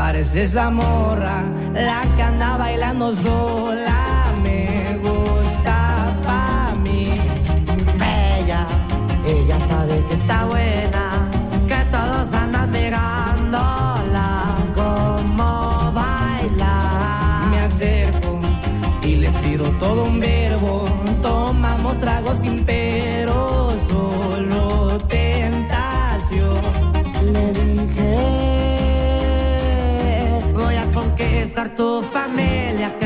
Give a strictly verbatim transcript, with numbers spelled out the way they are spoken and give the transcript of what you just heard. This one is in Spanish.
Parece esa morra, la que anda bailando sola